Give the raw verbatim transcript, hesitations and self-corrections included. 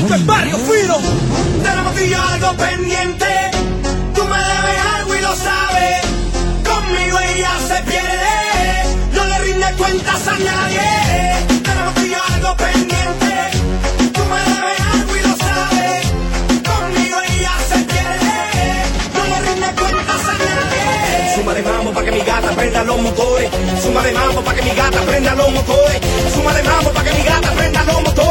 Esto es Barrio Fino. Tenemos tú y yo algo pendiente. Tú me debes algo y lo sabes. Conmigo ella se pierde. No le rinde cuentas a nadie. Tenemos tú y yo algo pendiente. Tú me debes algo y lo sabes. Conmigo ella se pierde. No le rinde cuentas a nadie. Suma de mambo pa' que mi gata prenda los motores. Suma de mambo pa' que mi gata prenda los motores. Suma de mambo pa' que mi gata prenda los motores.